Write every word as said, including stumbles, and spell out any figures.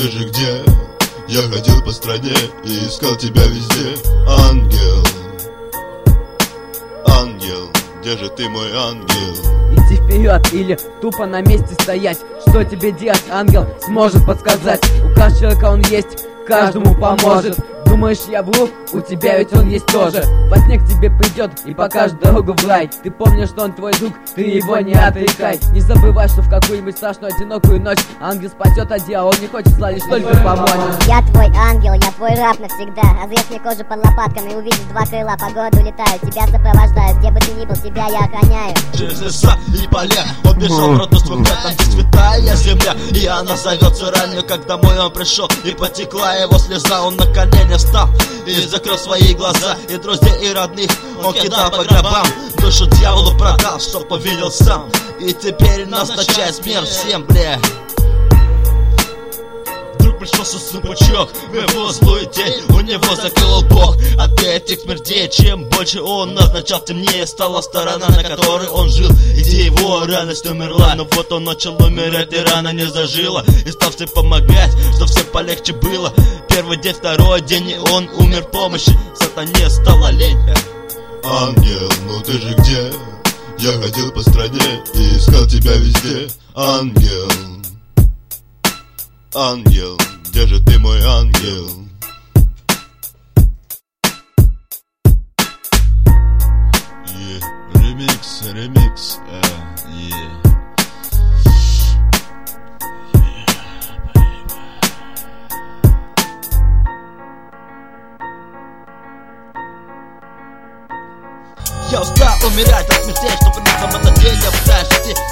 ты же где? Я ходил по стране и искал тебя везде. Ангел, ангел, где же ты, мой ангел? Идти вперед или тупо на месте стоять? Что тебе делать, ангел сможет подсказать. У каждого человека он есть, каждому поможет. Думаешь, я блуд? У тебя ведь он есть тоже. Во сне к тебе придет и покажет дорогу в рай. Ты помнишь, что он твой друг, ты его не отрекай. Не забывай, что в какую-нибудь страшную одинокую ночь ангел спасет, а дьявол не хочет зла, лишь только помочь. Я твой ангел, я твой раб навсегда. Разрежь мне кожу под лопатками, увидишь два крыла, по городу летаю. Тебя сопровождаю, где бы ты ни был, тебя я охраняю. Через леса и поля он бежал в родной свой край, там где святая земля. И она зовется ранее, как домой он пришел, и потекла его слеза. Он на колени встал и закрыл свои глаза, и друзей, и родных он кидал по гробам. Душу дьяволу продал, чтоб увидел сам, и теперь назначает смерть всем, бля. Вдруг пришел супачок в его злой день, у него закрыл Бог от этих смертей. Чем больше он назначал, темнее стала сторона, на которой он жил, и где его радость умерла. Но вот он начал умирать, и рана не зажила, и стал всем помогать, чтоб всем полегче было. Первый день, второй день, и он умер в помощи, сатане стала лень. Ангел, ну ты же где? Я ходил по стране и искал тебя везде. Ангел, ангел, где же ты, мой ангел? Yeah, ремикс, ремикс, uh, yeah. Я устал умирать от смертей, что принесло мгновение в жизни.